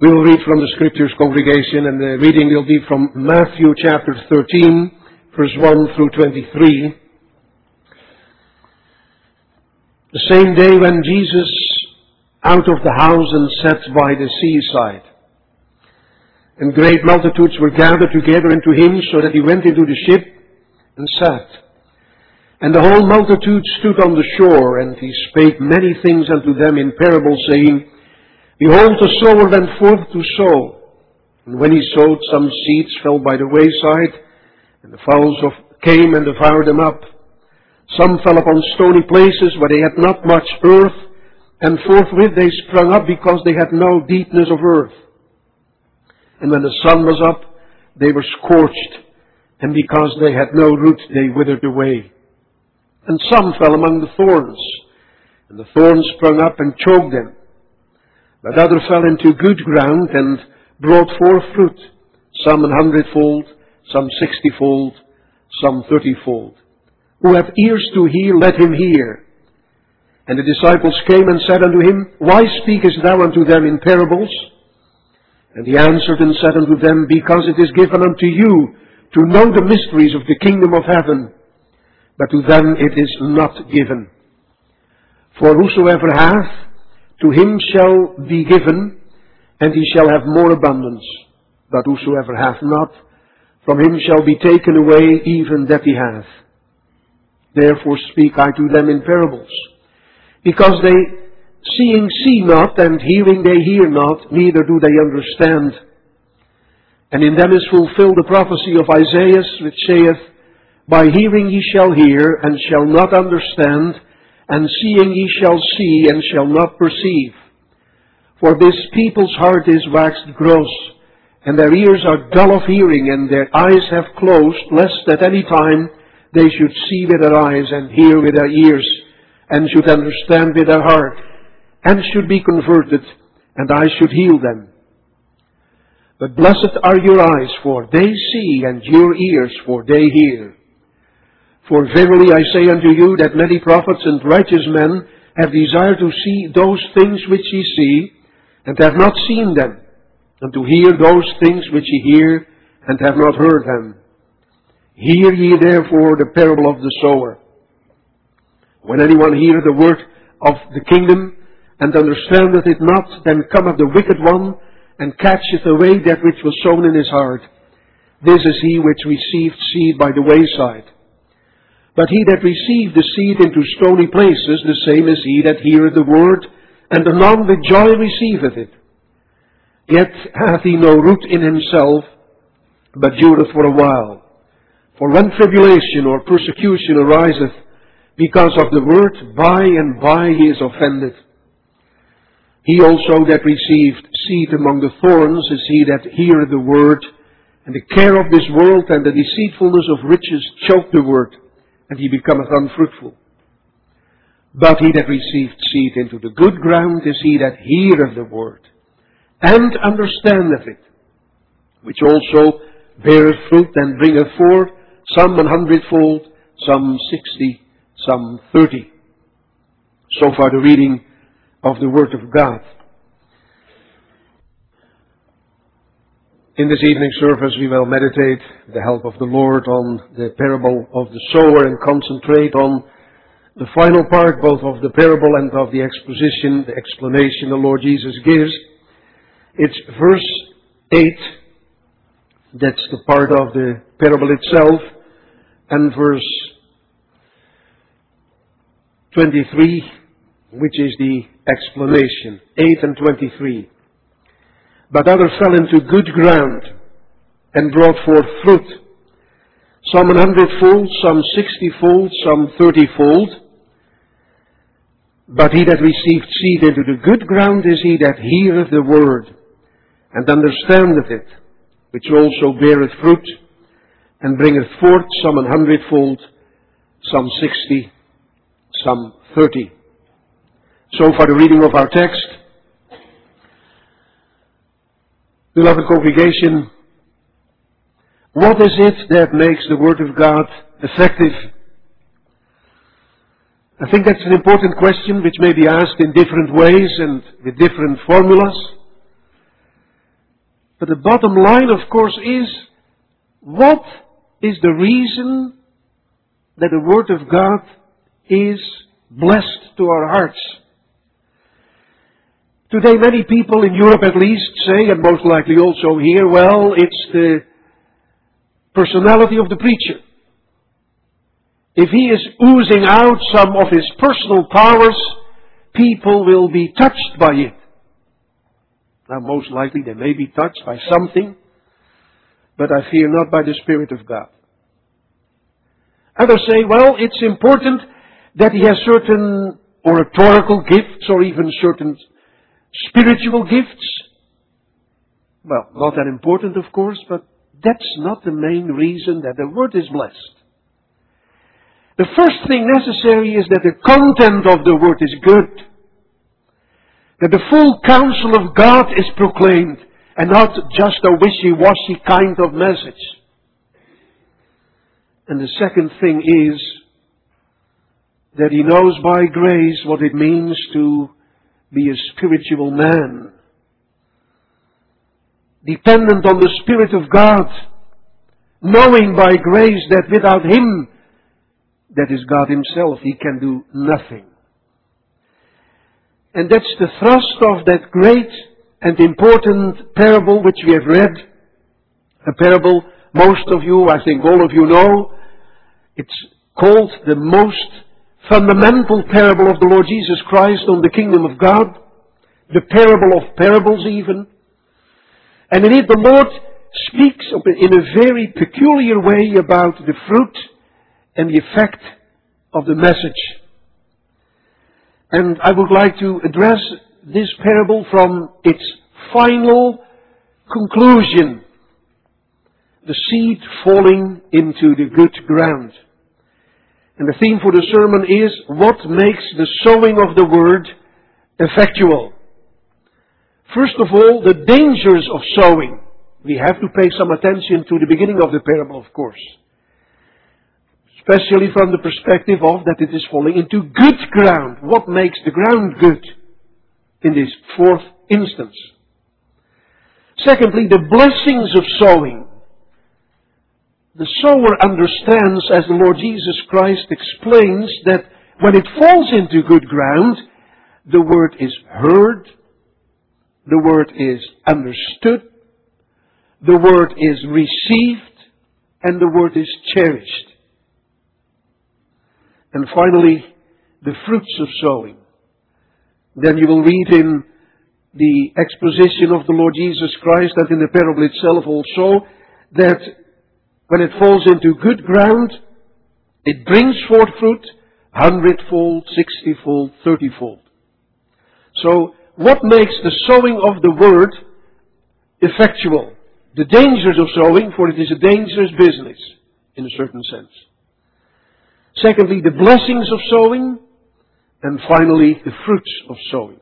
We will read from the Scriptures, congregation, and the reading will be from Matthew chapter 13, verse 1 through 23. The same day when Jesus out of the house and sat by the seaside, and great multitudes were gathered together unto him, so that he went into the ship and sat. And the whole multitude stood on the shore, and he spake many things unto them in parables, saying, Behold, the sower went forth to sow. And when he sowed, some seeds fell by the wayside, and the fowls came and devoured them up. Some fell upon stony places where they had not much earth, and forthwith they sprung up because they had no deepness of earth. And when the sun was up, they were scorched, and because they had no root, they withered away. And some fell among the thorns, and the thorns sprung up and choked them. But others fell into good ground and brought forth fruit, some 100-fold, some 60-fold, some 30-fold. Who hath ears to hear, let him hear. And the disciples came and said unto him, Why speakest thou unto them in parables? And he answered and said unto them, Because it is given unto you to know the mysteries of the kingdom of heaven, but to them it is not given. For whosoever hath, to him shall be given, and he shall have more abundance. But whosoever hath not, from him shall be taken away even that he hath. Therefore speak I to them in parables, because they seeing see not, and hearing they hear not, neither do they understand. And in them is fulfilled the prophecy of Isaiah, which saith, By hearing ye shall hear, and shall not understand, and seeing ye shall see, and shall not perceive. For this people's heart is waxed gross, and their ears are dull of hearing, and their eyes have closed, lest at any time they should see with their eyes, and hear with their ears, and should understand with their heart, and should be converted, and I should heal them. But blessed are your eyes, for they see, and your ears, for they hear. For verily I say unto you, that many prophets and righteous men have desired to see those things which ye see, and have not seen them, and to hear those things which ye hear, and have not heard them. Hear ye therefore the parable of the sower. When anyone heareth the word of the kingdom, and understandeth it not, then cometh the wicked one, and catcheth away that which was sown in his heart. This is he which received seed by the wayside. But he that received the seed into stony places, the same is he that heareth the word, and anon with joy receiveth it. Yet hath he no root in himself, but dureth for a while. For when tribulation or persecution ariseth because of the word, by and by he is offended. He also that received seed among the thorns is he that heareth the word, and the care of this world and the deceitfulness of riches choke the word, and he becometh unfruitful. But he that received seed into the good ground is he that heareth the word, and understandeth it, which also beareth fruit and bringeth forth some 100-fold, some 60, some 30. So far the reading of the Word of God. In this evening service we will meditate, with the help of the Lord, on the parable of the sower and concentrate on the final part both of the parable and of the exposition, the explanation the Lord Jesus gives. It's verse 8, that's the part of the parable itself, and verse 23, which is the explanation. 8 and 23. But others fell into good ground, and brought forth fruit, some 100-fold, some 60-fold, some 30-fold. But he that received seed into the good ground is he that heareth the word, and understandeth it, which also beareth fruit, and bringeth forth some 100-fold, some 60, some 30. So far the reading of our text. Beloved congregation, what is it that makes the Word of God effective? I think that's an important question which may be asked in different ways and with different formulas. But the bottom line, of course, is what is the reason that the Word of God is blessed to our hearts? Today many people in Europe at least say, and most likely also here, well, it's the personality of the preacher. If he is oozing out some of his personal powers, people will be touched by it. Now most likely they may be touched by something, but I fear not by the Spirit of God. Others say, well, it's important that he has certain oratorical gifts or even certain spiritual gifts. Well, not that important, of course, but that's not the main reason that the Word is blessed. The first thing necessary is that the content of the Word is good. That the full counsel of God is proclaimed and not just a wishy-washy kind of message. And the second thing is that he knows by grace what it means to be a spiritual man. Dependent on the Spirit of God. Knowing by grace that without Him, that is God Himself, he can do nothing. And that's the thrust of that great and important parable which we have read. A parable most of you, I think all of you know. It's called the most fundamental parable of the Lord Jesus Christ on the kingdom of God. The parable of parables even. And in it the Lord speaks in a very peculiar way about the fruit and the effect of the message. And I would like to address this parable from its final conclusion. The seed falling into the good ground. And the theme for the sermon is, what makes the sowing of the word effectual? First of all, the dangers of sowing. We have to pay some attention to the beginning of the parable, of course. Especially from the perspective of that it is falling into good ground. What makes the ground good in this fourth instance? Secondly, the blessings of sowing. The sower understands, as the Lord Jesus Christ explains, that when it falls into good ground, the word is heard, the word is understood, the word is received, and the word is cherished. And finally, the fruits of sowing. Then you will read in the exposition of the Lord Jesus Christ, and in the parable itself also, that when it falls into good ground, it brings forth fruit 100-fold, 60-fold, 30-fold. So, what makes the sowing of the word effectual? The dangers of sowing, for it is a dangerous business, in a certain sense. Secondly, the blessings of sowing. And finally, the fruits of sowing.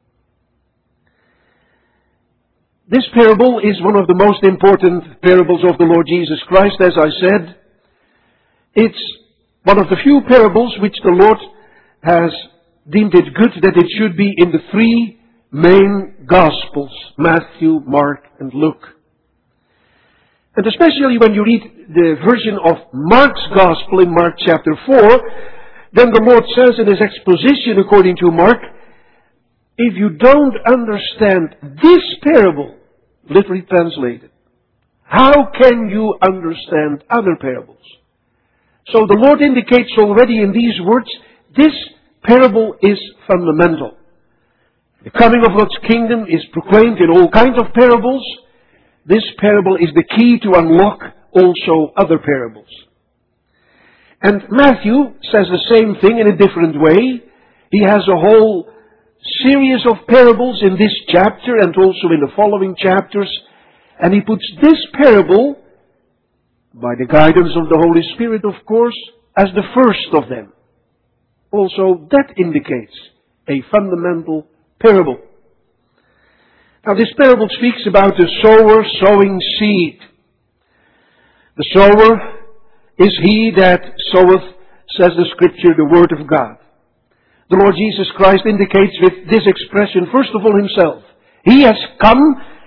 This parable is one of the most important parables of the Lord Jesus Christ, as I said. It's one of the few parables which the Lord has deemed it good that it should be in the three main Gospels, Matthew, Mark, and Luke. And especially when you read the version of Mark's Gospel in Mark chapter 4, then the Lord says in His exposition according to Mark, if you don't understand this parable, literally translated, how can you understand other parables? So the Lord indicates already in these words, this parable is fundamental. The coming of God's kingdom is proclaimed in all kinds of parables. This parable is the key to unlock also other parables. And Matthew says the same thing in a different way. He has a whole series of parables in this chapter and also in the following chapters. And he puts this parable, by the guidance of the Holy Spirit of course, as the first of them. Also that indicates a fundamental parable. Now this parable speaks about the sower sowing seed. The sower is he that soweth, says the Scripture, the Word of God. The Lord Jesus Christ indicates with this expression, first of all, Himself. He has come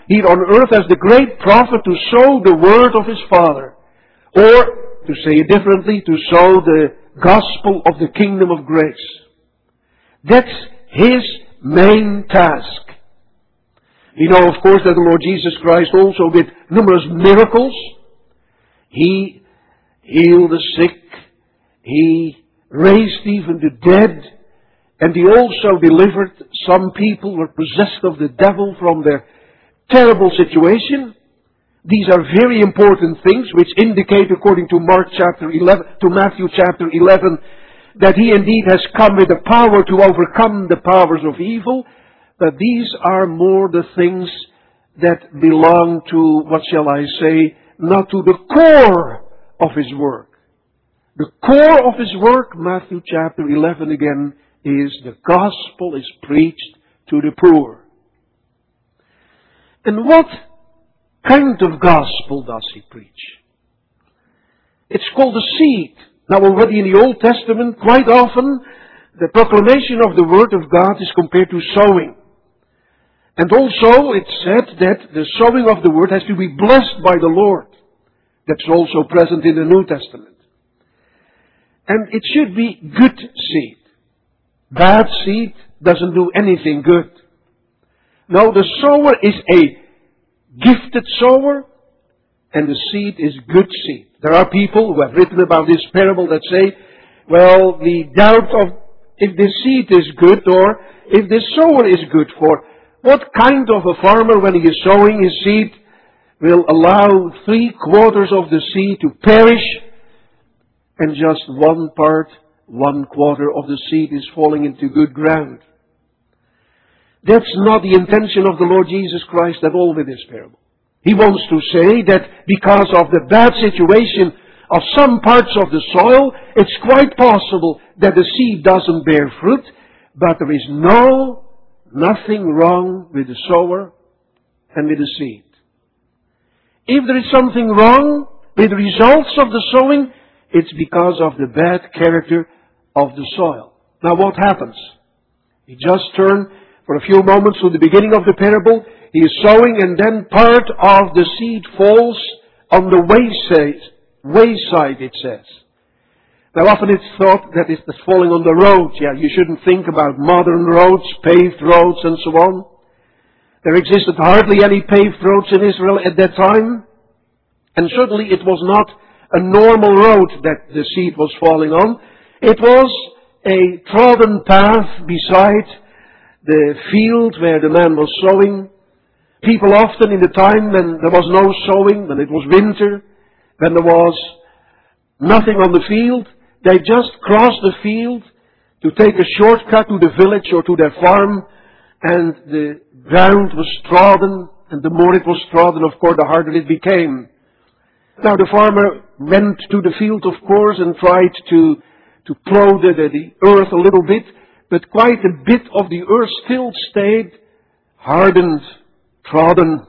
here on earth as the great prophet to sow the word of his Father. Or, to say it differently, to sow the gospel of the kingdom of grace. That's his main task. We know, of course, that the Lord Jesus Christ also did numerous miracles. He healed the sick. He raised even the dead. And he also delivered some people who were possessed of the devil from their terrible situation. These are very important things which indicate, according to Matthew chapter 11, that he indeed has come with the power to overcome the powers of evil. But these are more the things that belong to, what shall I say, not to the core of his work. The core of his work, Matthew chapter 11 again, is the gospel is preached to the poor. And what kind of gospel does he preach? It's called the seed. Now already in the Old Testament, quite often, the proclamation of the Word of God is compared to sowing. And also it's said that the sowing of the Word has to be blessed by the Lord. That's also present in the New Testament. And it should be good seed. Bad seed doesn't do anything good. No, the sower is a gifted sower, and the seed is good seed. There are people who have written about this parable that say, well, the doubt of if the seed is good or if the sower is good, for what kind of a farmer, when he is sowing his seed, will allow 3/4 of the seed to perish, and just 1/4 of the seed is falling into good ground? That's not the intention of the Lord Jesus Christ at all with this parable. He wants to say that because of the bad situation of some parts of the soil, it's quite possible that the seed doesn't bear fruit, but there is nothing wrong with the sower and with the seed. If there is something wrong with the results of the sowing, it's because of the bad character of the soil. Now what happens? We just turn for a few moments to the beginning of the parable. He is sowing, and then part of the seed falls on the wayside, it says. Now often it's thought that it's falling on the road. Yeah, you shouldn't think about modern roads, paved roads and so on. There existed hardly any paved roads in Israel at that time. And certainly it was not a normal road that the seed was falling on. It was a trodden path beside the field where the man was sowing. People often in the time when there was no sowing, when it was winter, when there was nothing on the field, they just crossed the field to take a shortcut to the village or to their farm, and the ground was trodden, and the more it was trodden, of course, the harder it became. Now the farmer went to the field, of course, and tried to plow the earth a little bit, but quite a bit of the earth still stayed hardened, trodden.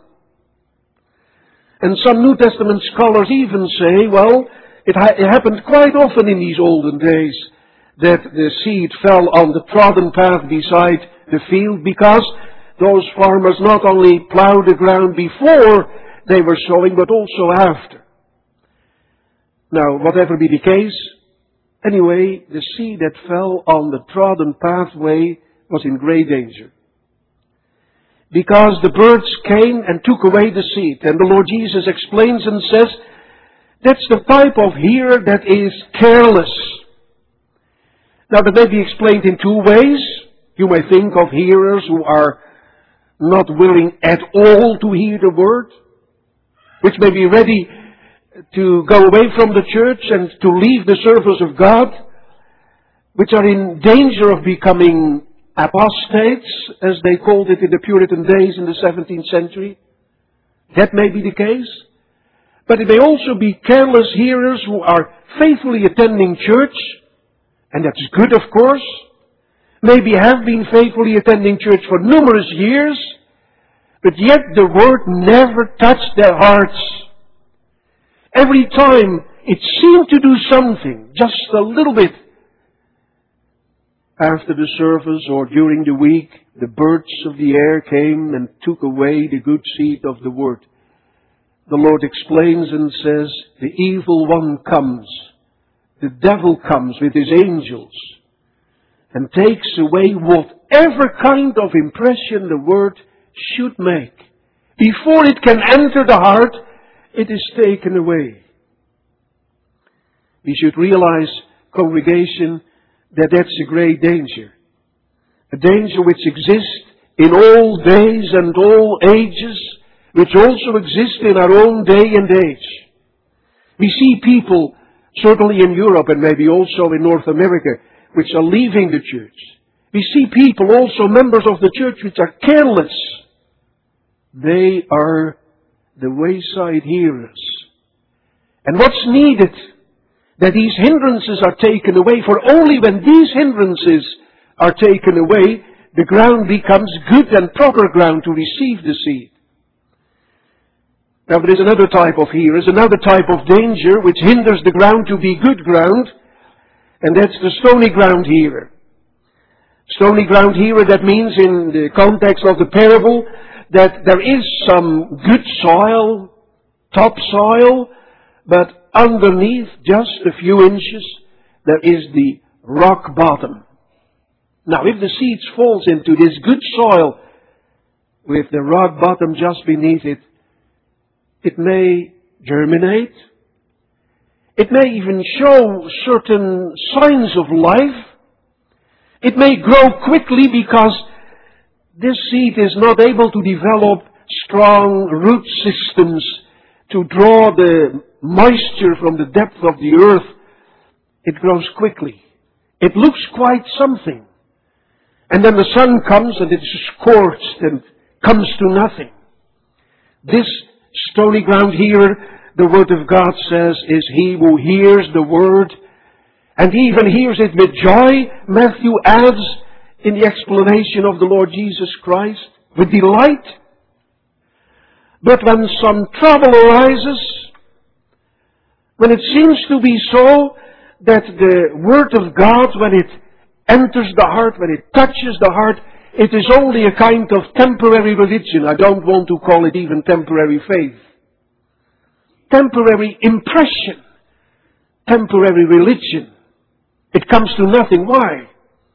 And some New Testament scholars even say, well, it happened quite often in these olden days that the seed fell on the trodden path beside the field, because those farmers not only plowed the ground before they were sowing, but also after. Now, whatever be the case, anyway, the seed that fell on the trodden pathway was in great danger. Because the birds came and took away the seed. And the Lord Jesus explains and says, that's the type of hearer that is careless. Now that may be explained in two ways. You may think of hearers who are not willing at all to hear the word, which may be ready to go away from the church and to leave the service of God, which are in danger of becoming apostates, as they called it in the Puritan days in the 17th century. That may be the case. But it may also be careless hearers who are faithfully attending church, and that's good, of course. Maybe have been faithfully attending church for numerous years, but yet the word never touched their hearts. Every time it seemed to do something, just a little bit. after the service or during the week, the birds of the air came and took away the good seed of the word. The Lord explains and says, the evil one comes, the devil comes with his angels, and takes away whatever kind of impression the word should make. Before it can enter the heart, it is taken away. We should realize, congregation, that that's a great danger. A danger which exists in all days and all ages, which also exists in our own day and age. We see people, certainly in Europe and maybe also in North America, which are leaving the church. We see people, also members of the church, which are careless. They are the wayside hearers. And what's needed? That these hindrances are taken away, for only when these hindrances are taken away, the ground becomes good and proper ground to receive the seed. Now there is another type of hearers, another type of danger which hinders the ground to be good ground, and that's the stony ground hearer. Stony ground hearer, that means in the context of the parable that there is some good soil, topsoil, but underneath, just a few inches, there is the rock bottom. Now, if the seed falls into this good soil, with the rock bottom just beneath it, it may germinate. It may even show certain signs of life. It may grow quickly because this seed is not able to develop strong root systems to draw the moisture from the depth of the earth. It grows quickly. It looks quite something. And then the sun comes and it is scorched and comes to nothing. This stony ground hearer, the Word of God says, is he who hears the Word, and he even hears it with joy. Matthew adds in the explanation of the Lord Jesus Christ, with delight. But when some trouble arises, when it seems to be so that the Word of God, when it enters the heart, when it touches the heart, it is only a kind of temporary religion. I don't want to call it even temporary faith. Temporary impression. Temporary religion. It comes to nothing. Why?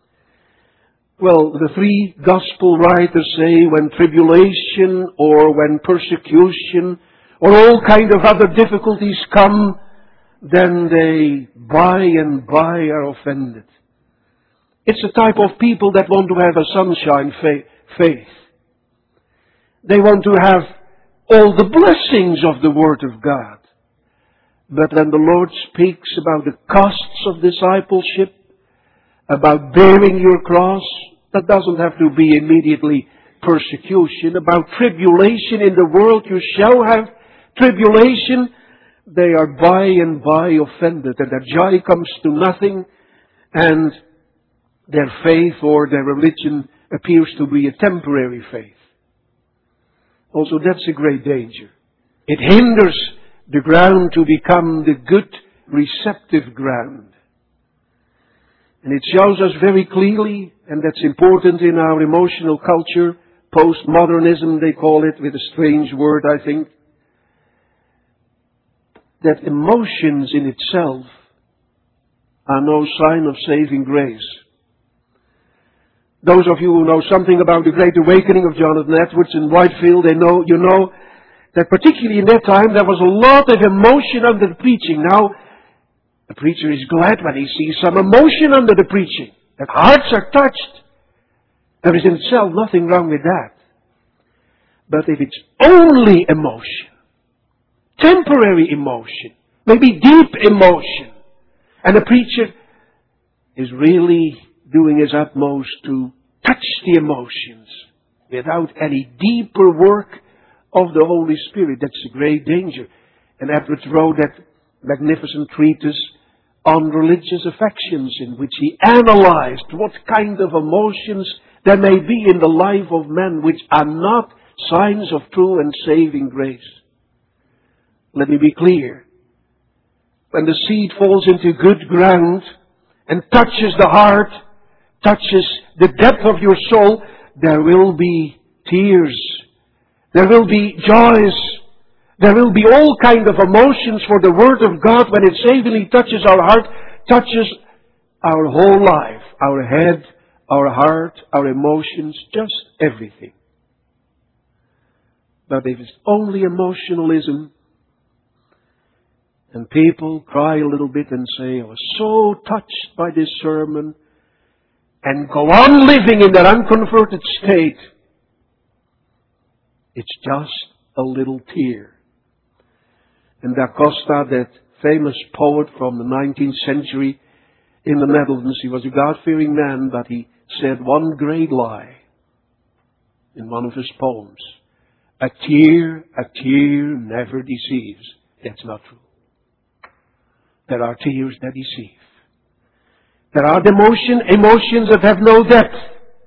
Well, the three gospel writers say when tribulation or when persecution or all kind of other difficulties come, then they by and by are offended. It's a type of people that want to have a sunshine faith. They want to have all the blessings of the Word of God. But when the Lord speaks about the costs of discipleship, about bearing your cross, that doesn't have to be immediately persecution. About tribulation in the world, you shall have tribulation. They are by and by offended, and their joy comes to nothing, and their faith or their religion appears to be a temporary faith. Also, that's a great danger. It hinders the ground to become the good, receptive ground. And it shows us very clearly, and that's important in our emotional culture, postmodernism they call it, with a strange word I think, that emotions in itself are no sign of saving grace. Those of you who know something about the Great Awakening of Jonathan Edwards in Whitefield, you know that particularly in that time there was a lot of emotion under the preaching. Now, the preacher is glad when he sees some emotion under the preaching, that hearts are touched. There is in itself nothing wrong with that. But if it's only emotion, temporary emotion, maybe deep emotion, and the preacher is really doing his utmost to touch the emotions without any deeper work of the Holy Spirit, that's a great danger. And Edwards wrote that magnificent treatise on religious affections in which he analyzed what kind of emotions there may be in the life of men which are not signs of true and saving grace. Let me be clear. When the seed falls into good ground and touches the heart, touches the depth of your soul, there will be tears. There will be joys. There will be all kind of emotions, for the Word of God, when it savingly touches our heart, touches our whole life, our head, our heart, our emotions, just everything. But if it's only emotionalism, and people cry a little bit and say, I was so touched by this sermon, and go on living in that unconverted state, it's just a little tear. And Da Costa, that famous poet from the 19th century in the Netherlands, he was a God-fearing man, but he said one great lie in one of his poems. A tear never deceives. That's not true. There are tears that deceive. There are emotions that have no depth.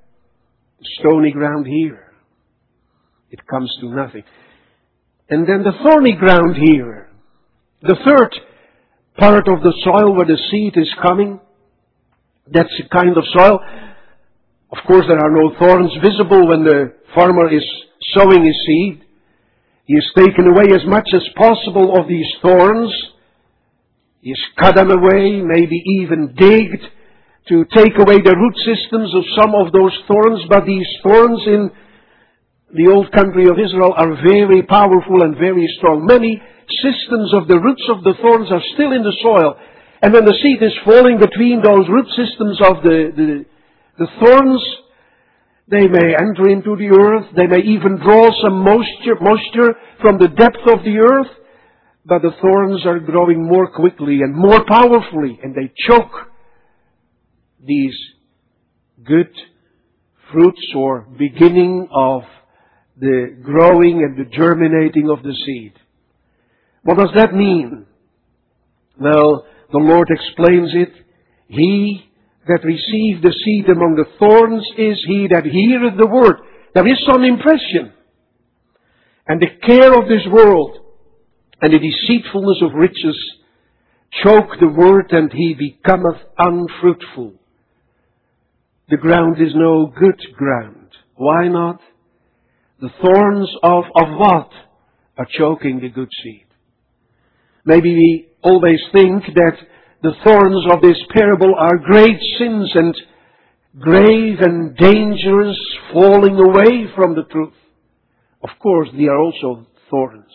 Stony ground here. It comes to nothing. And then the thorny ground here. The third part of the soil where the seed is coming. That's the kind of soil. Of course, there are no thorns visible when the farmer is sowing his seed. He has taken away as much as possible of these thorns. He has cut them away, maybe even digged to take away the root systems of some of those thorns. But these thorns in the old country of Israel are very powerful and very strong. Many systems of the roots of the thorns are still in the soil. And when the seed is falling between those root systems of the thorns, they may enter into the earth. They may even draw some moisture from the depth of the earth. But the thorns are growing more quickly and more powerfully, and they choke these good fruits or beginning of the growing and the germinating of the seed. What does that mean? Well, the Lord explains it. He that received the seed among the thorns is he that heareth the word. There is some impression. And the care of this world and the deceitfulness of riches choke the word, and he becometh unfruitful. The ground is no good ground. Why not? The thorns of what are choking the good seed? Maybe we always think that the thorns of this parable are great sins and grave and dangerous falling away from the truth. Of course, they are also thorns.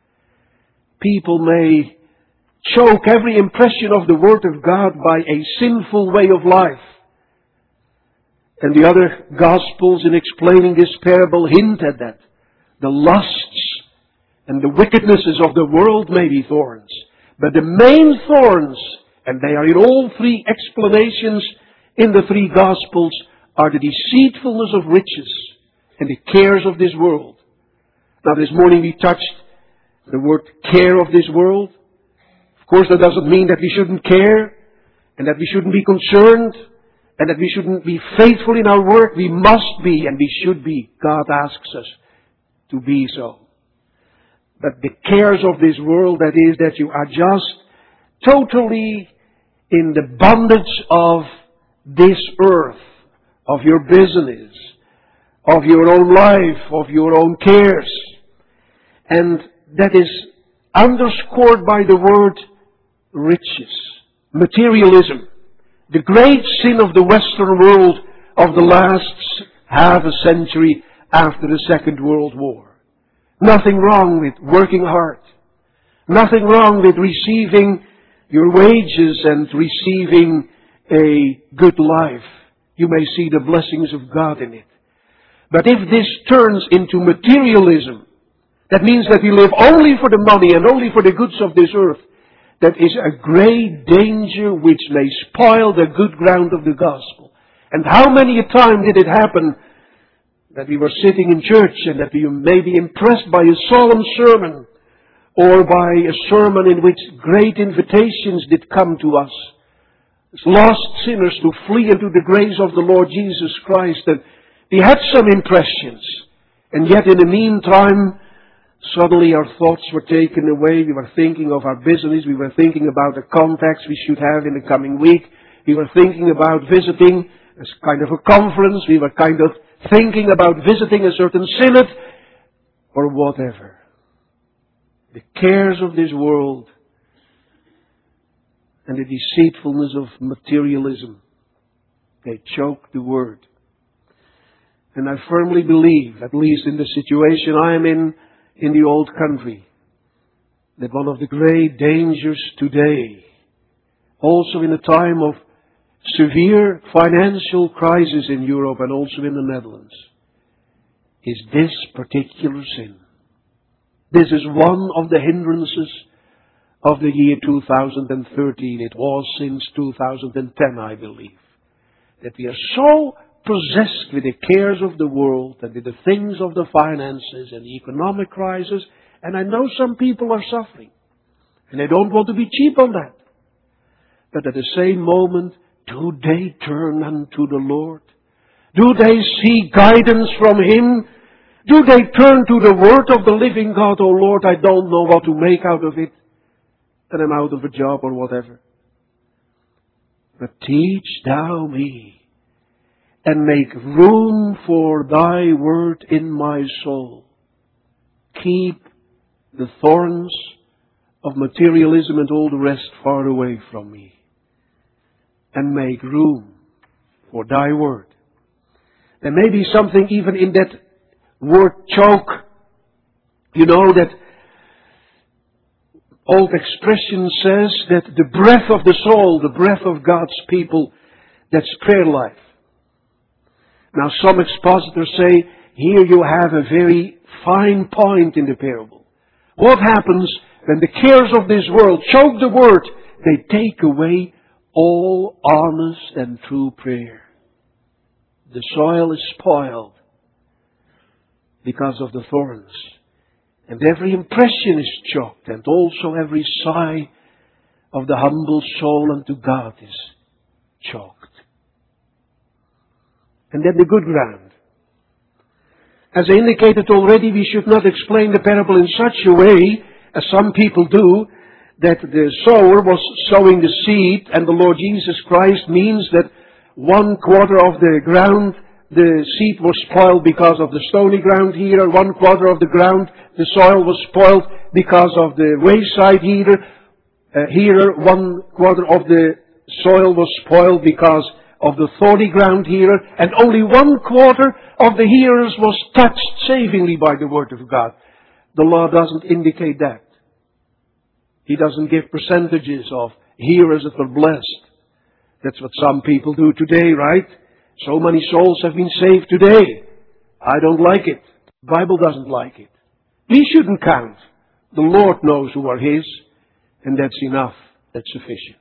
People may choke every impression of the Word of God by a sinful way of life. And the other Gospels in explaining this parable hint at that. The lusts and the wickednesses of the world may be thorns. But the main thorns, and they are in all three explanations in the three Gospels, are the deceitfulness of riches and the cares of this world. Now this morning we touched the word care of this world. Of course, that doesn't mean that we shouldn't care and that we shouldn't be concerned and that we shouldn't be faithful in our work. We must be and we should be. God asks us to be so. But the cares of this world, that is, that you are just totally in the bondage of this earth, of your business, of your own life, of your own cares. And that is underscored by the word riches, materialism. The great sin of the Western world of the last half a century after the Second World War. Nothing wrong with working hard. Nothing wrong with receiving your wages and receiving a good life. You may see the blessings of God in it. But if this turns into materialism, that means that we live only for the money and only for the goods of this earth. That is a great danger which may spoil the good ground of the gospel. And how many a time did it happen that we were sitting in church and that we may be impressed by a solemn sermon or by a sermon in which great invitations did come to us as lost sinners to flee into the grace of the Lord Jesus Christ. And we had some impressions. And yet in the meantime, suddenly our thoughts were taken away. We were thinking of our business. We were thinking about the contacts we should have in the coming week. We were thinking about visiting as kind of a conference. We were kind of thinking about visiting a certain synod or whatever. The cares of this world and the deceitfulness of materialism, they choke the word. And I firmly believe, at least in the situation I am in the old country, that one of the great dangers today, also in a time of severe financial crisis in Europe and also in the Netherlands, is this particular sin. This is one of the hindrances of the year 2013. It was since 2010, I believe, that we are so possessed with the cares of the world and with the things of the finances and the economic crisis. And I know some people are suffering. And I don't want to be cheap on that. But at the same moment, do they turn unto the Lord? Do they seek guidance from Him? Do they turn to the Word of the living God? Oh Lord, I don't know what to make out of it. And I'm out of a job or whatever. But teach thou me, and make room for thy word in my soul. Keep the thorns of materialism and all the rest far away from me. And make room for thy word. There may be something even in that word choke. You know that old expression says that the breath of the soul, the breath of God's people, that's prayer life. Now some expositors say, here you have a very fine point in the parable. What happens when the cares of this world choke the word? They take away all honest and true prayer. The soil is spoiled because of the thorns. And every impression is choked, and also every sigh of the humble soul unto God is choked. And then the good ground. As I indicated already, we should not explain the parable in such a way, as some people do, that the sower was sowing the seed, and the Lord Jesus Christ means that 1/4 of the ground, the seed was spoiled because of the stony ground here, 1/4 of the ground, the soil was spoiled because of the wayside here, 1/4 of the soil was spoiled because of the thorny ground here, and only 1/4 of the hearers was touched savingly by the Word of God. The law doesn't indicate that. He doesn't give percentages of hearers that were blessed. That's what some people do today, right? So many souls have been saved today. I don't like it. The Bible doesn't like it. We shouldn't count. The Lord knows who are His, and that's enough. That's sufficient.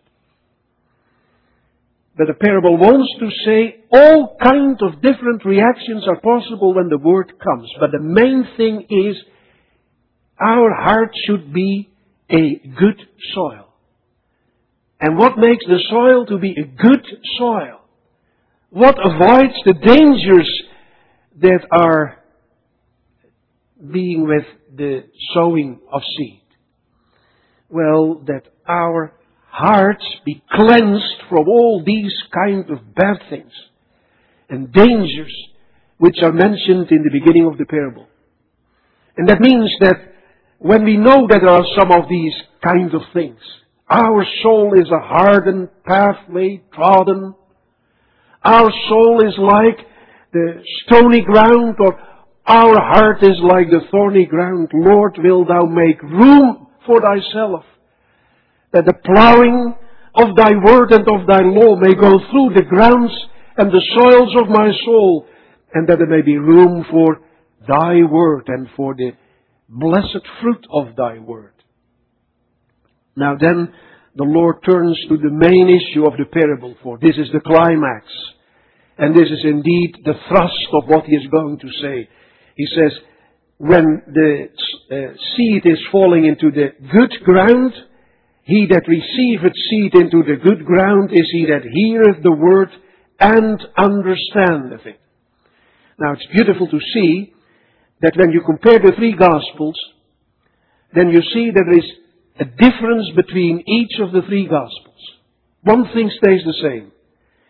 But the parable wants to say all kinds of different reactions are possible when the word comes. But the main thing is our heart should be a good soil. And what makes the soil to be a good soil? What avoids the dangers that are being with the sowing of seed? Well, that our hearts be cleansed from all these kind of bad things and dangers which are mentioned in the beginning of the parable. And that means that when we know that there are some of these kind of things, our soul is a hardened pathway trodden. Our soul is like the stony ground, or our heart is like the thorny ground. Lord, will thou make room for thyself, that the plowing of thy word and of thy law may go through the grounds and the soils of my soul, and that there may be room for thy word and for the blessed fruit of thy word. Now then, the Lord turns to the main issue of the parable, for this is the climax. And this is indeed the thrust of what He is going to say. He says, when the seed is falling into the good ground, he that receiveth seed into the good ground is he that heareth the word and understandeth it. Now it's beautiful to see that when you compare the three Gospels, then you see there is a difference between each of the three Gospels. One thing stays the same.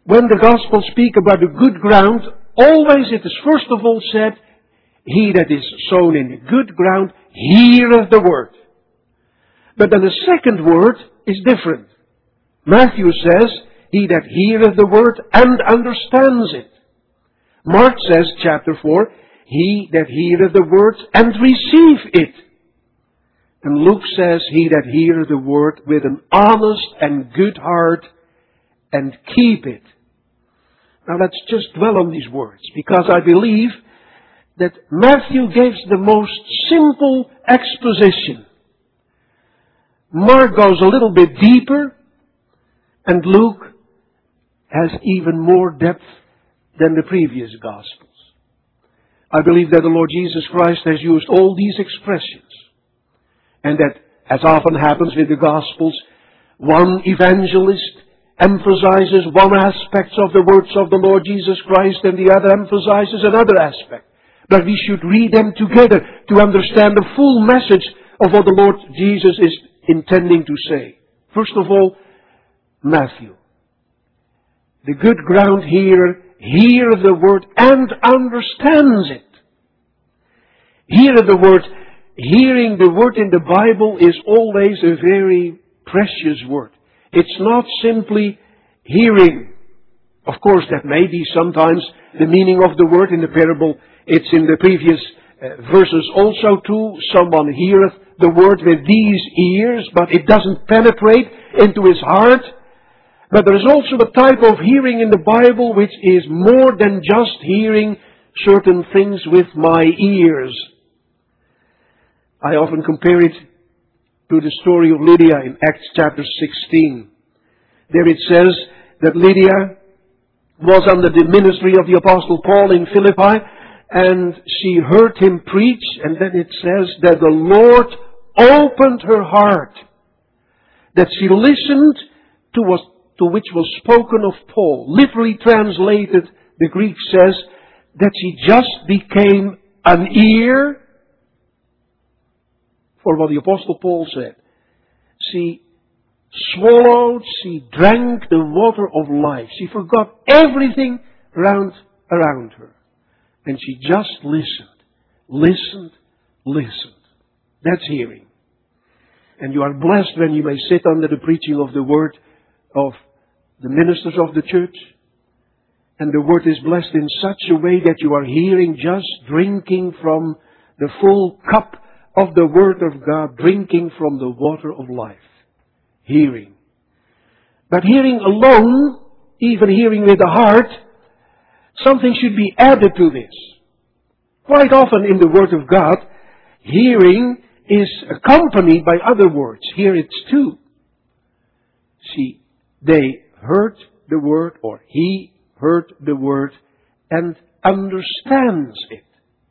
when the Gospels speak about the good ground, always it is first of all said, he that is sown in the good ground heareth the word. But then the second word is different. Matthew says, he that heareth the word and understands it. Mark says, chapter 4, he that heareth the word and receive it. And Luke says, he that heareth the word with an honest and good heart and keep it. Now let's just dwell on these words, because I believe that Matthew gives the most simple exposition. Mark goes a little bit deeper, and Luke has even more depth than the previous Gospels. I believe that the Lord Jesus Christ has used all these expressions, and that, as often happens with the Gospels, one evangelist emphasizes one aspect of the words of the Lord Jesus Christ and the other emphasizes another aspect. But we should read them together to understand the full message of what the Lord Jesus is intending to say. First of all, Matthew. The good ground hearer heareth the word and understands it. Heareth the word. Hearing the word in the Bible is always a very precious word. It's not simply hearing. Of course, that may be sometimes the meaning of the word in the parable. It's in the previous verses also too. Someone heareth the word with these ears, but it doesn't penetrate into his heart. But there is also a type of hearing in the Bible which is more than just hearing certain things with my ears. I often compare it to the story of Lydia in Acts chapter 16. There it says that Lydia was under the ministry of the Apostle Paul in Philippi, and she heard him preach, and then it says that the Lord opened her heart, that she listened to which was spoken of Paul. Literally translated, the Greek says that she just became an ear for what the Apostle Paul said. She swallowed, she drank the water of life. She forgot everything around her. And she just listened. That's hearing. And you are blessed when you may sit under the preaching of the word of the ministers of the church. And the word is blessed in such a way that you are hearing, just drinking from the full cup of the word of God, drinking from the water of life. Hearing. But hearing alone, even hearing with the heart, something should be added to this. Quite often in the Word of God, hearing is accompanied by other words. Here it's two. They heard the word, or he heard the word, and understands it.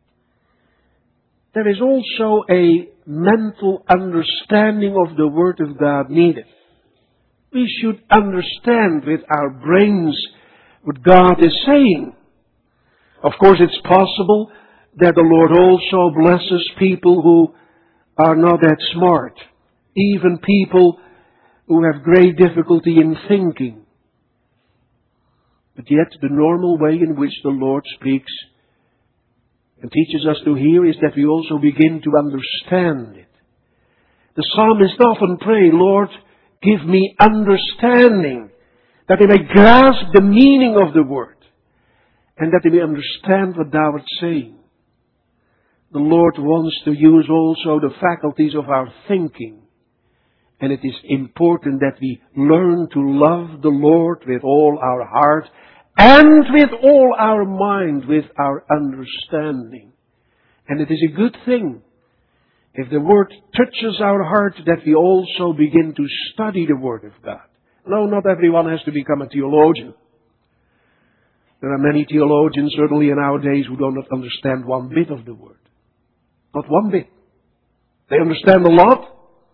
There is also a mental understanding of the Word of God needed. We should understand with our brains what God is saying. Of course, it's possible that the Lord also blesses people who are not that smart. Even people who have great difficulty in thinking. But yet, the normal way in which the Lord speaks and teaches us to hear is that we also begin to understand it. The psalmist often pray, Lord, give me understanding, that they may grasp the meaning of the word, and that they may understand what thou art saying. The Lord wants to use also the faculties of our thinking, and it is important that we learn to love the Lord with all our heart, and with all our mind, with our understanding. And it is a good thing, if the Word touches our heart, that we also begin to study the Word of God. No, not everyone has to become a theologian. There are many theologians, certainly in our days, who do not understand one bit of the Word. Not one bit. They understand a lot,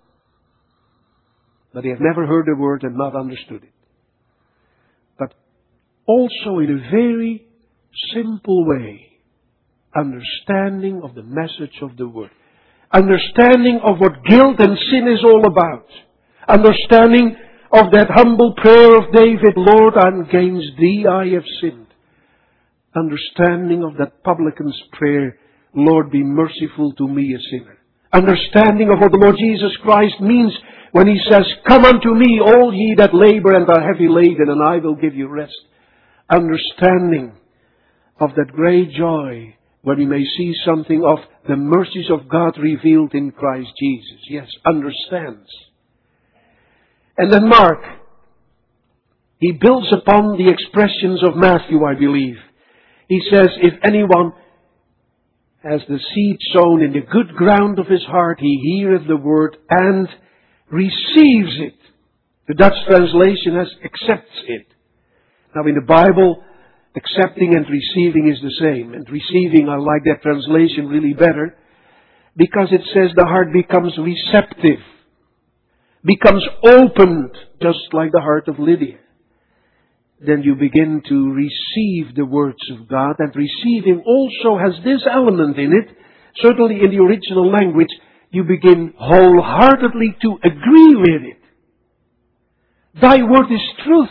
but they have never heard the Word and not understood it. But also in a very simple way, understanding of the message of the Word. Understanding of what guilt and sin is all about. Understanding of that humble prayer of David, Lord, against Thee I have sinned. Understanding of that publican's prayer, Lord, be merciful to me, a sinner. Understanding of what the Lord Jesus Christ means when He says, come unto me, all ye that labor and are heavy laden, and I will give you rest. Understanding of that great joy when we may see something of the mercies of God revealed in Christ Jesus. Yes, understands. And then Mark, he builds upon the expressions of Matthew, I believe. He says, if anyone has the seed sown in the good ground of his heart, he heareth the word and receives it. The Dutch translation has accepts it. Now in the Bible, accepting and receiving is the same. And receiving, I like that translation really better, because it says the heart becomes receptive, becomes opened, just like the heart of Lydia. Then you begin to receive the words of God, and receiving also has this element in it. Certainly in the original language, you begin wholeheartedly to agree with it. Thy word is truth.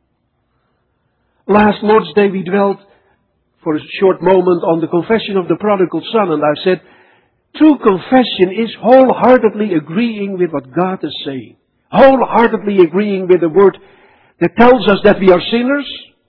Last Lord's Day we dwelt for a short moment on the confession of the prodigal son, and I said, true confession is wholeheartedly agreeing with what God is saying. Wholeheartedly agreeing with the word that tells us that we are sinners.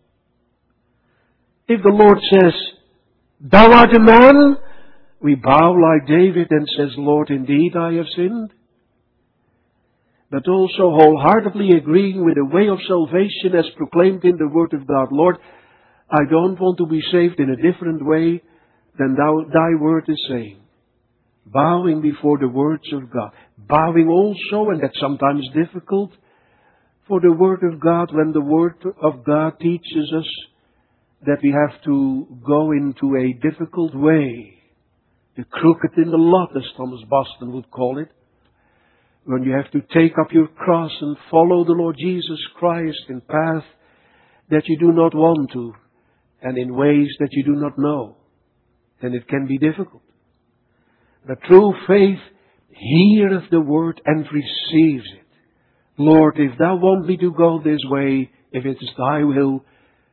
If the Lord says, thou art a man, we bow like David and says, Lord, indeed I have sinned. But also wholeheartedly agreeing with the way of salvation as proclaimed in the Word of God. Lord, I don't want to be saved in a different way than Thy Word is saying. Bowing before the words of God. Bowing also, and that's sometimes difficult, for the Word of God when the Word of God teaches us that we have to go into a difficult way. The crooked in the lot, as Thomas Boston would call it. When you have to take up your cross and follow the Lord Jesus Christ in path that you do not want to, and in ways that you do not know, then it can be difficult. But true faith heareth the word and receives it. Lord, if Thou want me to go this way, if it is Thy will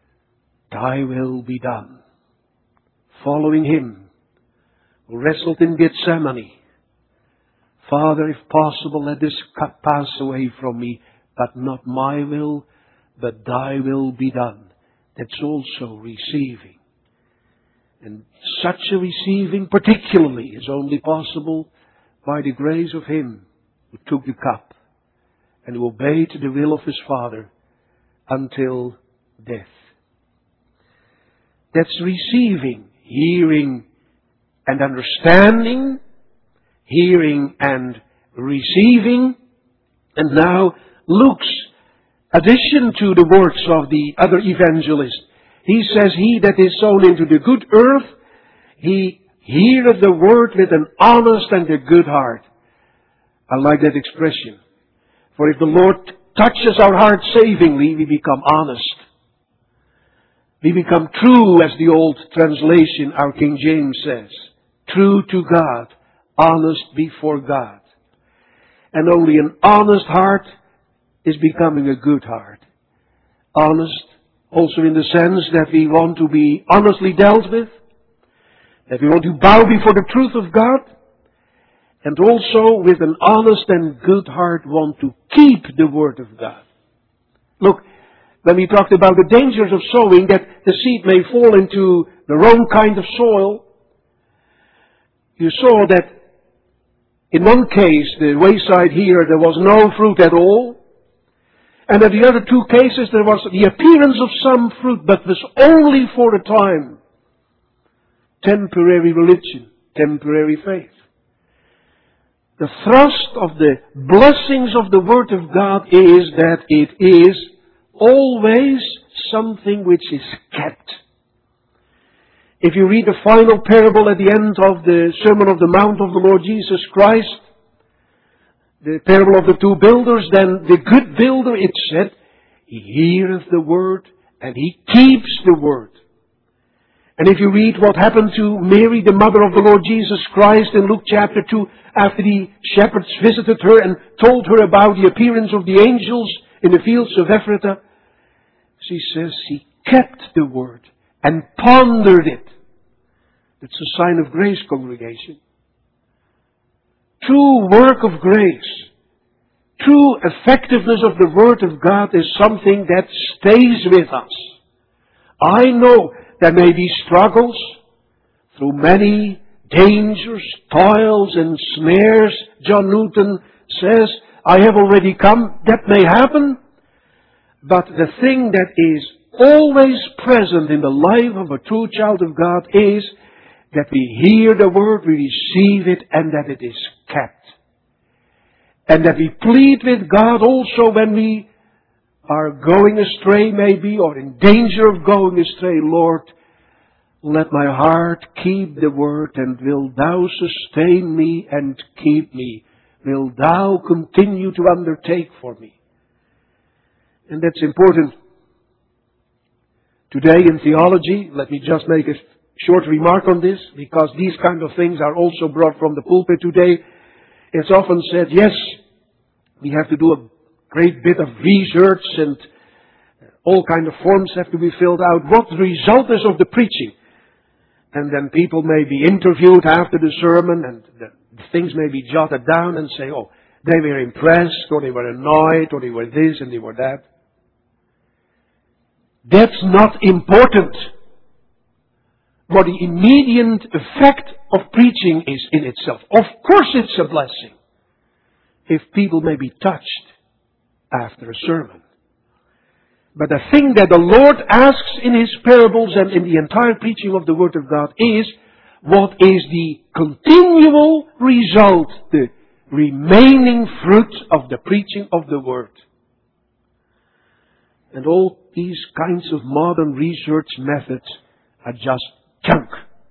be done. Following Him, who wrestled in Gethsemane. Father, if possible, let this cup pass away from me, but not my will, but Thy will be done. That's also receiving. And such a receiving particularly is only possible by the grace of Him who took the cup and who obeyed the will of His Father until death. That's receiving, hearing and understanding, hearing and receiving. And now Luke's addition to the words of the other evangelist. He says, he that is sown into the good earth, he heareth the word with an honest and a good heart. I like that expression. For if the Lord touches our heart savingly, we become honest. We become true, as the old translation, our King James says. True to God. Honest before God. And only an honest heart is becoming a good heart. Honest also in the sense that we want to be honestly dealt with. That we want to bow before the truth of God. And also with an honest and good heart want to keep the Word of God. Look, when we talked about the dangers of sowing, that the seed may fall into the wrong kind of soil, you saw that in one case, the wayside here, there was no fruit at all. And in the other two cases, there was the appearance of some fruit, but was only for a time. Temporary religion, temporary faith. The thrust of the blessings of the Word of God is that it is always something which is kept. If you read the final parable at the end of the Sermon on the Mount of the Lord Jesus Christ, the parable of the two builders, then the good builder, it said, he heareth the word and he keeps the word. And if you read what happened to Mary, the mother of the Lord Jesus Christ, in Luke chapter 2, after the shepherds visited her and told her about the appearance of the angels, in the fields of Ephrathah, she says he kept the word and pondered it. It's a sign of grace, congregation. True work of grace, true effectiveness of the Word of God is something that stays with us. I know there may be struggles through many dangers, toils and snares. John Newton says, I have already come. That may happen. But the thing that is always present in the life of a true child of God is that we hear the Word, we receive it, and that it is kept. And that we plead with God also when we are going astray maybe, or in danger of going astray. Lord, let my heart keep the Word, and will Thou sustain me and keep me? Will Thou continue to undertake for me? And that's important. Today in theology, let me just make a short remark on this, because these kind of things are also brought from the pulpit today. It's often said, yes, we have to do a great bit of research and all kind of forms have to be filled out. What the result is of the preaching? And then people may be interviewed after the sermon and the things may be jotted down and say, oh, they were impressed, or they were annoyed, or they were this and they were that. That's not important. What the immediate effect of preaching is in itself. Of course it's a blessing if people may be touched after a sermon. But the thing that the Lord asks in His parables and in the entire preaching of the Word of God is, what is the continual result, the remaining fruit of the preaching of the Word? And all these kinds of modern research methods are just junk.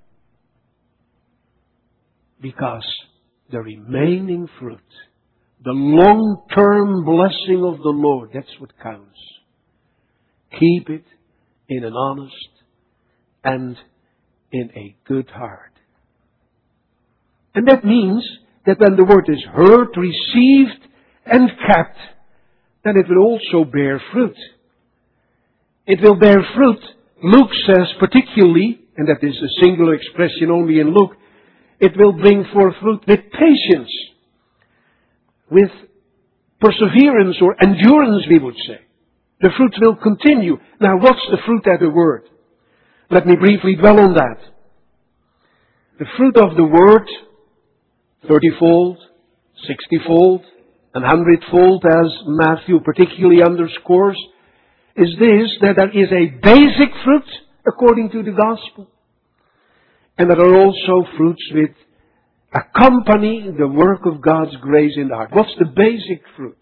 Because the remaining fruit, the long-term blessing of the Lord, that's what counts. Keep it in an honest and in a good heart. And that means that when the Word is heard, received, and kept, then it will also bear fruit. It will bear fruit. Luke says particularly, and that is a singular expression only in Luke, it will bring forth fruit with patience, with perseverance or endurance, we would say. The fruit will continue. Now, what's the fruit of the Word? Let me briefly dwell on that. The fruit of the Word, 30-fold, 60-fold, and 100-fold, as Matthew particularly underscores, is this, that there is a basic fruit according to the gospel. And there are also fruits which accompany the work of God's grace in the heart. What's the basic fruit?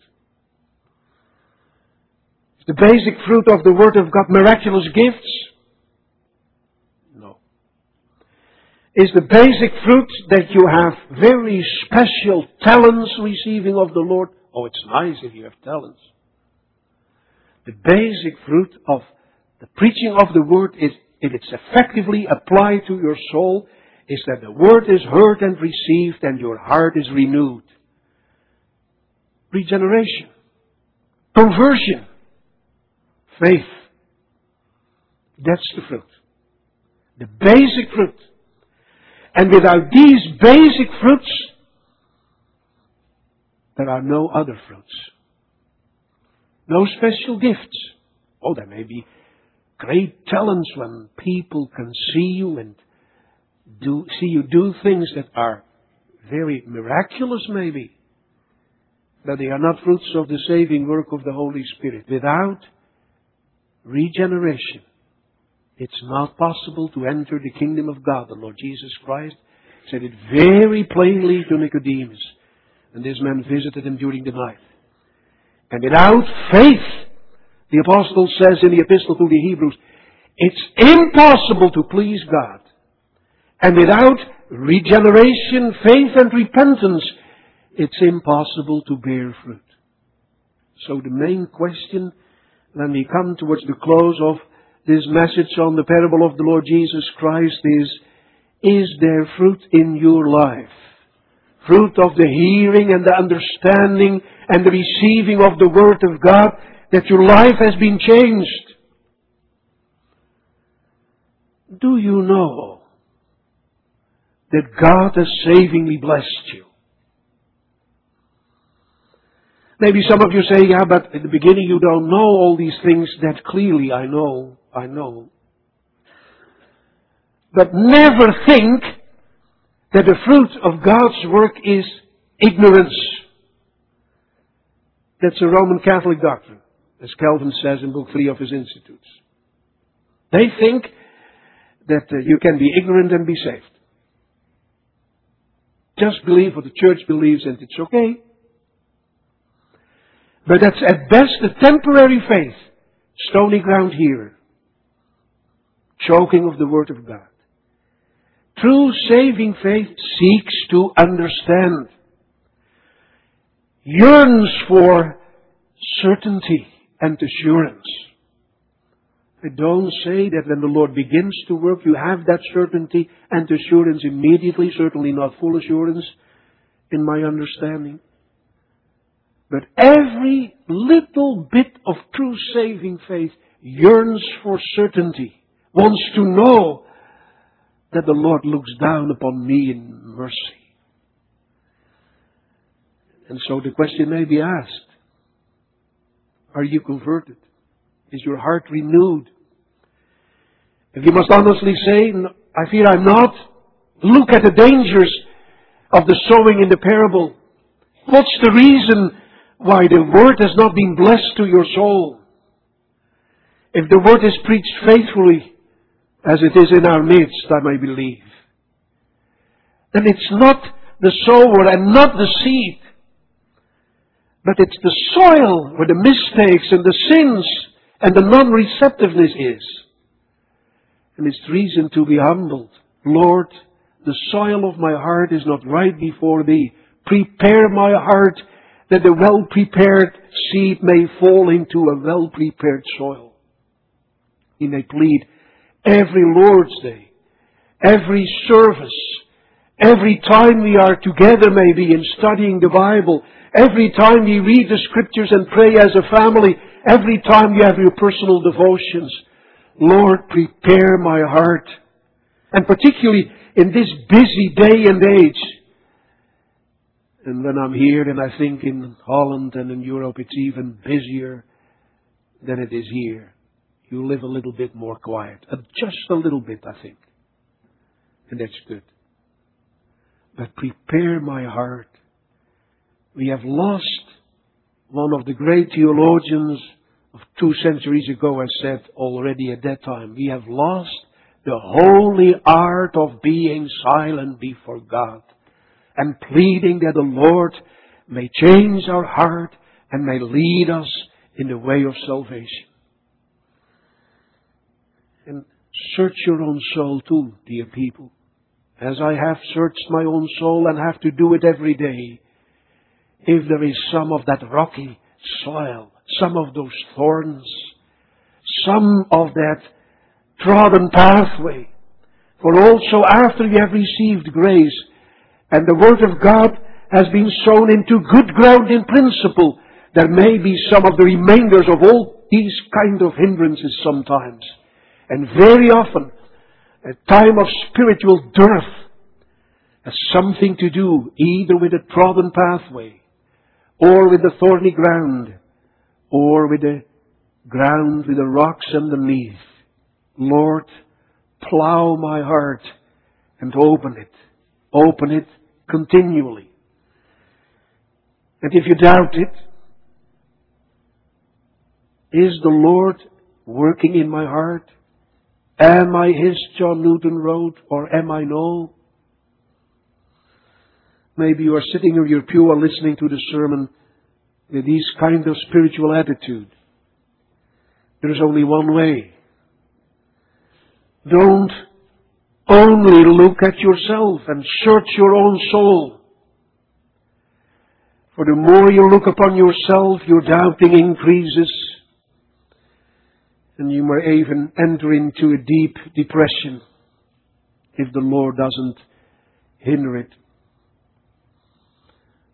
Is the basic fruit of the Word of God miraculous gifts? No. Is the basic fruit that you have very special talents receiving of the Lord? Oh, it's nice if you have talents. The basic fruit of the preaching of the Word is, if it's effectively applied to your soul, is that the Word is heard and received and your heart is renewed. Regeneration. Conversion. Faith. That's the fruit. The basic fruit. And without these basic fruits, there are no other fruits. No special gifts. Oh, there may be great talents when people can see you and see you do things that are very miraculous maybe. But they are not fruits of the saving work of the Holy Spirit. Without regeneration, it's not possible to enter the kingdom of God. The Lord Jesus Christ said it very plainly to Nicodemus. And this man visited him during the night. And without faith, the apostle says in the epistle to the Hebrews, it's impossible to please God. And without regeneration, faith and repentance, it's impossible to bear fruit. So the main question, when we come towards the close of this message on the parable of the Lord Jesus Christ, is there fruit in your life? fruit of the hearing and the understanding and the receiving of the Word of God, that your life has been changed? Do you know that God has savingly blessed you? Maybe some of you say, yeah, but at the beginning you don't know all these things that clearly. I know. But never think that the fruit of God's work is ignorance. That's a Roman Catholic doctrine, as Calvin says in Book 3 of his Institutes. They think that you can be ignorant and be saved. Just believe what the church believes and it's okay. But that's at best a temporary faith. Stony ground here. Choking of the Word of God. True saving faith seeks to understand. Yearns for certainty and assurance. I don't say that when the Lord begins to work, you have that certainty and assurance immediately. Certainly not full assurance in my understanding. But every little bit of true saving faith yearns for certainty. Wants to know that the Lord looks down upon me in mercy. And so the question may be asked, are you converted? Is your heart renewed? If you must honestly say, I fear I'm not, look at the dangers of the sowing in the parable. What's the reason why the Word has not been blessed to your soul? If the Word is preached faithfully, as it is in our midst, I may believe, then it's not the sower and not the seed, but it's the soil where the mistakes and the sins and the non-receptiveness is. And it's reason to be humbled. Lord, the soil of my heart is not right before Thee. Prepare my heart that the well-prepared seed may fall into a well-prepared soil. He may plead every Lord's Day, every service, every time we are together maybe in studying the Bible, every time we read the Scriptures and pray as a family, every time you have your personal devotions. Lord, prepare my heart. And particularly in this busy day and age. And when I'm here, and I think in Holland and in Europe it's even busier than it is here. You live a little bit more quiet. Just a little bit, I think. And that's good. But prepare my heart. We have lost one of the great theologians of 2 centuries ago, I said already at that time. We have lost the holy art of being silent before God and pleading that the Lord may change our heart and may lead us in the way of salvation. And search your own soul too, dear people. As I have searched my own soul and have to do it every day. If there is some of that rocky soil, some of those thorns, some of that trodden pathway. For also after you have received grace and the Word of God has been sown into good ground in principle, there may be some of the remainders of all these kind of hindrances sometimes. And very often, a time of spiritual dearth has something to do either with a trodden pathway, or with the thorny ground, or with the ground with the rocks underneath. Lord, plow my heart and open it. Open it continually. And if you doubt it, is the Lord working in my heart? Am I His John Newton wrote, or am I no? Maybe you are sitting in your pew or listening to the sermon with this kind of spiritual attitude. There is only one way. Don't only look at yourself and search your own soul. For the more you look upon yourself, your doubting increases. And you may even enter into a deep depression if the Lord doesn't hinder it.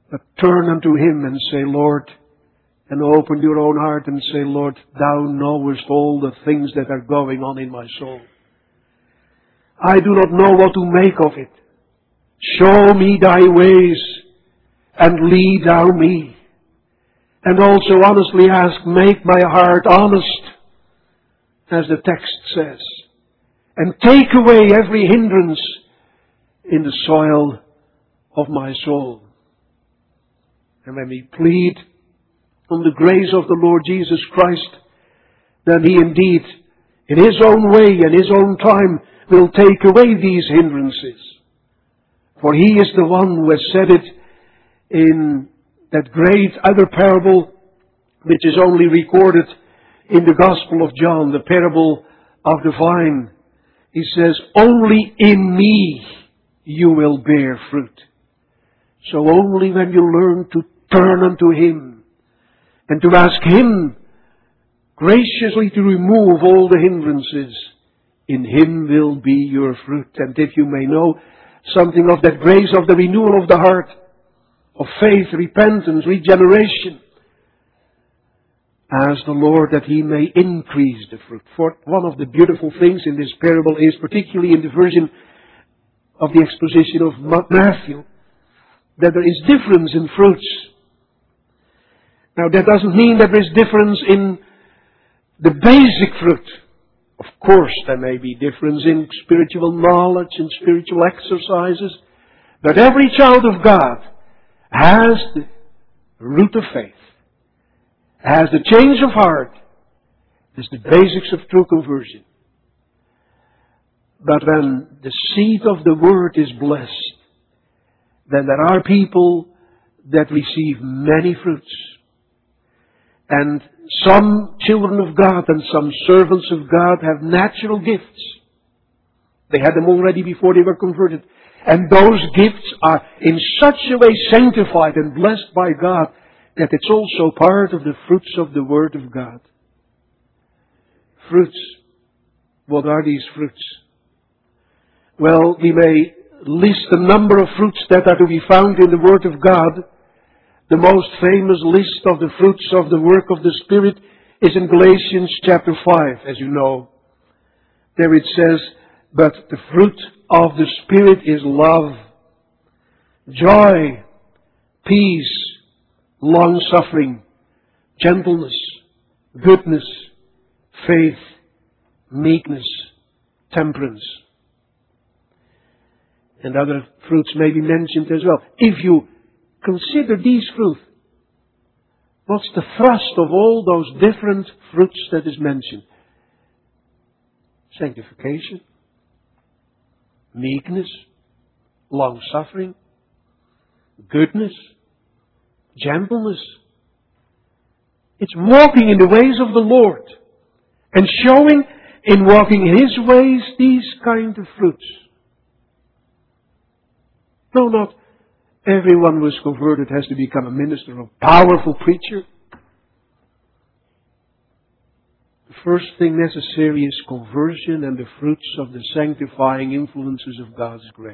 But turn unto Him and say, Lord, and open your own heart and say, Lord, Thou knowest all the things that are going on in my soul. I do not know what to make of it. Show me Thy ways and lead Thou me. And also honestly ask, make my heart honest, as the text says. And take away every hindrance in the soil of my soul. And when we plead on the grace of the Lord Jesus Christ, then He indeed, in His own way and His own time, will take away these hindrances. For He is the one who has said it in that great other parable, which is only recorded in the Gospel of John, the parable of the vine. He says, only in me you will bear fruit. So only when you learn to turn unto Him and to ask Him graciously to remove all the hindrances, in Him will be your fruit. And if you may know something of that grace of the renewal of the heart, of faith, repentance, regeneration, ask the Lord that He may increase the fruit. For one of the beautiful things in this parable is, particularly in the version of the exposition of Matthew, that there is difference in fruits. Now that doesn't mean that there is difference in the basic fruit. Of course there may be difference in spiritual knowledge and spiritual exercises, but every child of God has the root of faith, has the change of heart, has the basics of true conversion. But when the seed of the Word is blessed, then there are people that receive many fruits. And some children of God and some servants of God have natural gifts. They had them already before they were converted. And those gifts are in such a way sanctified and blessed by God that it's also part of the fruits of the Word of God. Fruits. What are these fruits? Well, we may list a number of fruits that are to be found in the Word of God. The most famous list of the fruits of the work of the Spirit is in Galatians chapter 5, as you know. There it says, but the fruit of the Spirit is love, joy, peace, long-suffering, gentleness, goodness, faith, meekness, temperance. And other fruits may be mentioned as well. If you consider these fruits, what's the thrust of all those different fruits that is mentioned? Sanctification, meekness, long-suffering, goodness, gentleness. It's walking in the ways of the Lord and showing in walking in His ways these kind of fruits. No, not everyone who is converted has to become a minister or powerful preacher. The first thing necessary is conversion and the fruits of the sanctifying influences of God's grace.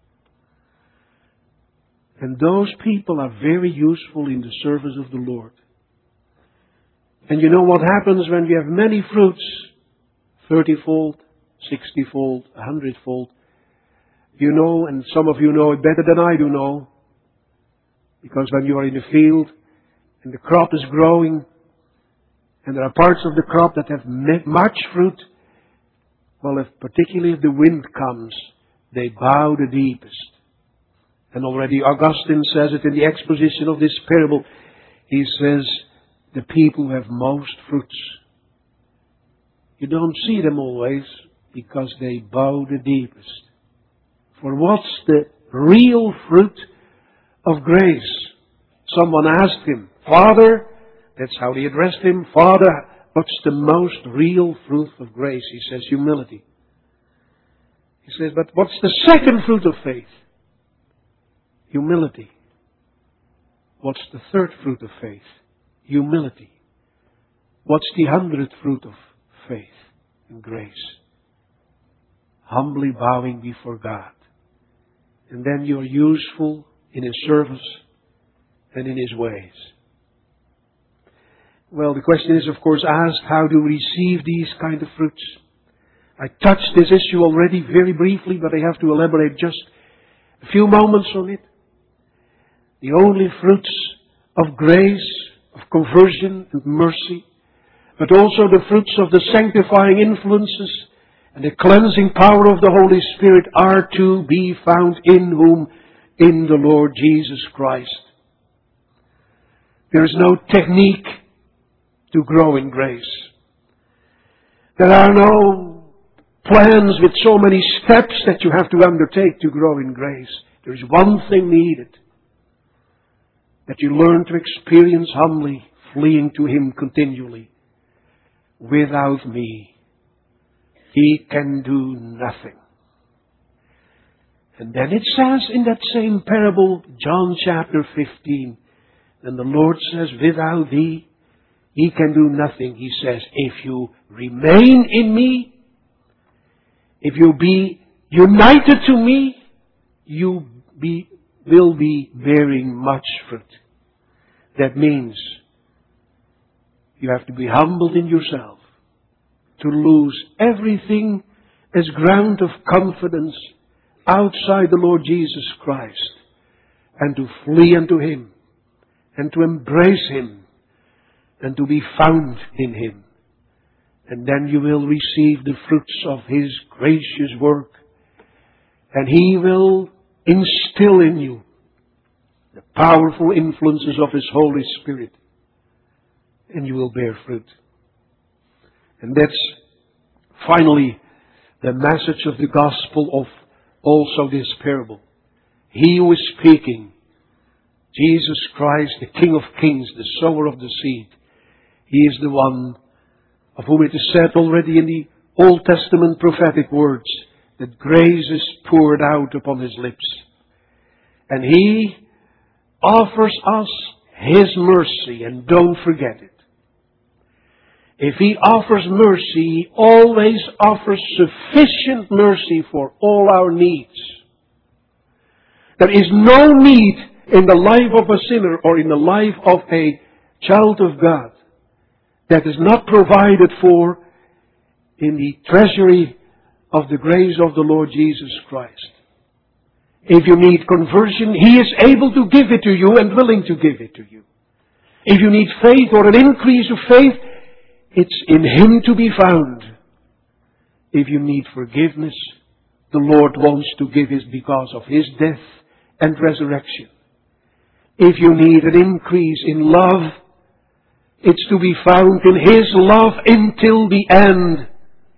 And those people are very useful in the service of the Lord. And you know what happens when we have many fruits, 30-fold, 60-fold, 100-fold. You know, and some of you know it better than I do know, because when you are in the field and the crop is growing and there are parts of the crop that have much fruit, well, particularly if the wind comes, they bow the deepest. And already Augustine says it in the exposition of this parable. He says, the people who have most fruits. You don't see them always because they bow the deepest. For what's the real fruit of grace? Someone asked him, Father, that's how they addressed him, Father, what's the most real fruit of grace? He says, humility. He says, but what's the second fruit of faith? Humility. What's the third fruit of faith? Humility. What's the 100th fruit of faith and grace? Humbly bowing before God. And then you're useful in His service. and in His ways. Well, the question is, of course, asked, how to receive these kind of fruits? I touched this issue already very briefly, but I have to elaborate just a few moments on it. The only fruits of grace, of conversion and mercy, but also the fruits of the sanctifying influences and the cleansing power of the Holy Spirit are to be found in whom? In the Lord Jesus Christ. There is no technique to grow in grace. There are no plans with so many steps that you have to undertake to grow in grace. There is one thing needed. That you learn to experience humbly, fleeing to Him continually. Without me, He can do nothing. And then it says in that same parable, John chapter 15, and the Lord says, without thee, He can do nothing. He says, if you remain in me, if you be united to me, you will be bearing much fruit. That means you have to be humbled in yourself, to lose everything as ground of confidence outside the Lord Jesus Christ, and to flee unto Him, and to embrace Him, and to be found in Him. And then you will receive the fruits of His gracious work, and He will instill in you the powerful influences of His Holy Spirit, and you will bear fruit. And that's finally the message of the gospel of also this parable. He who is speaking, Jesus Christ, the King of Kings, the sower of the seed, He is the one of whom it is said already in the Old Testament prophetic words that grace is poured out upon His lips. And He offers us His mercy, and don't forget it. If He offers mercy, He always offers sufficient mercy for all our needs. There is no need in the life of a sinner or in the life of a child of God that is not provided for in the treasury of the grace of the Lord Jesus Christ. If you need conversion, He is able to give it to you and willing to give it to you. If you need faith or an increase of faith, it's in Him to be found. If you need forgiveness, the Lord wants to give it because of His death and resurrection. If you need an increase in love, it's to be found in His love until the end.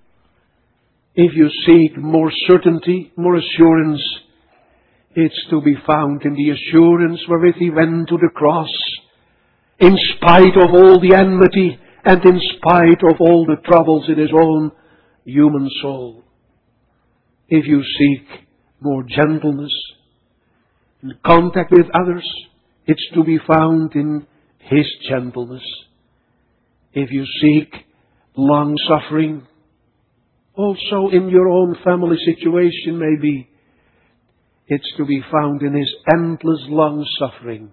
If you seek more certainty, more assurance, it's to be found in the assurance wherewith He went to the cross, in spite of all the enmity and in spite of all the troubles in His own human soul. If you seek more gentleness in contact with others, it's to be found in His gentleness. If you seek long-suffering, also in your own family situation maybe, it's to be found in His endless long-suffering.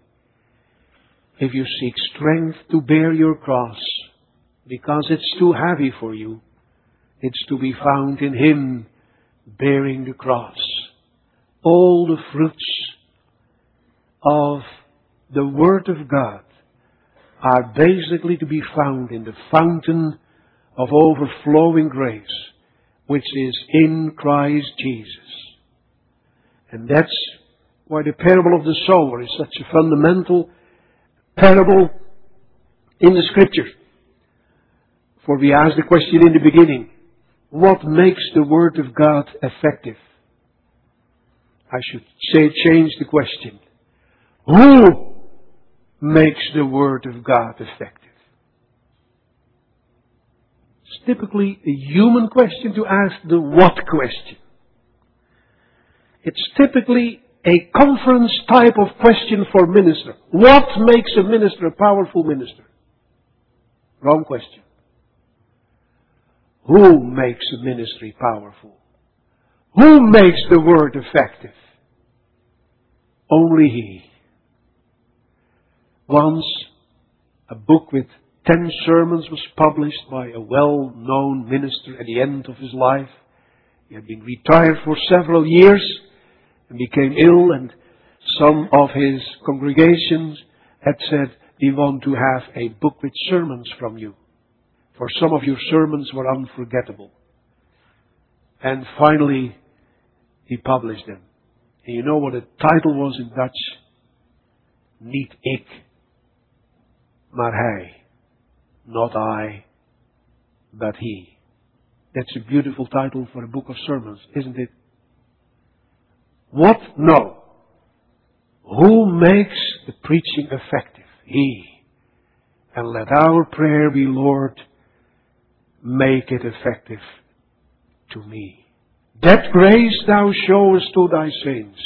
If you seek strength to bear your cross, because it's too heavy for you, it's to be found in Him bearing the cross. All the fruits of the Word of God are basically to be found in the fountain of overflowing grace, which is in Christ Jesus. And that's why the parable of the sower is such a fundamental parable in the Scripture. For we asked the question in the beginning, what makes the Word of God effective? I should say, change the question. Who makes the Word of God effective? It's typically a human question to ask the what question. It's typically a conference type of question for minister. What makes a minister a powerful minister? Wrong question. Who makes a ministry powerful? Who makes the Word effective? Only He. Once, a book with 10 sermons was published by a well-known minister at the end of his life. He had been retired for several years and became ill, and some of his congregations had said, "We want to have a book with sermons from you, for some of your sermons were unforgettable." And finally, he published them. And you know what the title was in Dutch? Niet ik, maar hij. Not I, but he. That's a beautiful title for a book of sermons, isn't it? What? No. Who makes the preaching effective? He. And let our prayer be, Lord, make it effective to me. That grace thou showest to thy saints.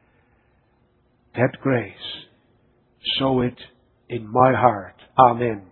That grace, sow it in my heart. Amen.